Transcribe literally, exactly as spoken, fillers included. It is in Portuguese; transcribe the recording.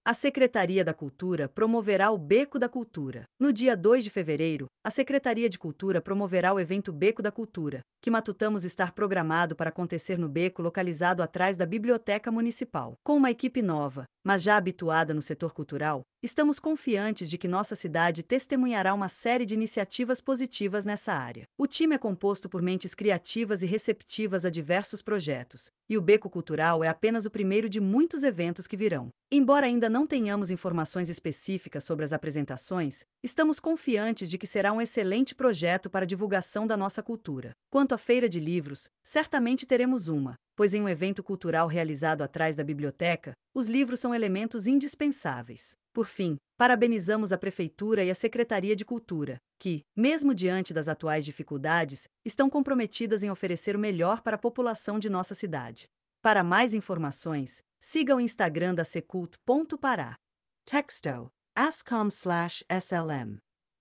A Secretaria da Cultura promoverá o Beco da Cultura. No dia dois de fevereiro, a Secretaria de Cultura promoverá o evento Beco da Cultura, que matutamos estar programado para acontecer no beco localizado atrás da Biblioteca Municipal. Com uma equipe nova, mas já habituada no setor cultural, estamos confiantes de que nossa cidade testemunhará uma série de iniciativas positivas nessa área. O time é composto por mentes criativas e receptivas a diversos projetos, e o Beco Cultural é apenas o primeiro de muitos eventos que virão. Embora ainda não tenhamos informações específicas sobre as apresentações, estamos confiantes de que será um excelente projeto para a divulgação da nossa cultura. Quanto à feira de livros, certamente teremos uma, pois em um evento cultural realizado atrás da biblioteca, os livros são elementos indispensáveis. Por fim, parabenizamos a Prefeitura e a Secretaria de Cultura, que, mesmo diante das atuais dificuldades, estão comprometidas em oferecer o melhor para a população de nossa cidade. Para mais informações, siga o Instagram da secult ponto pará. Texto ascom slash slm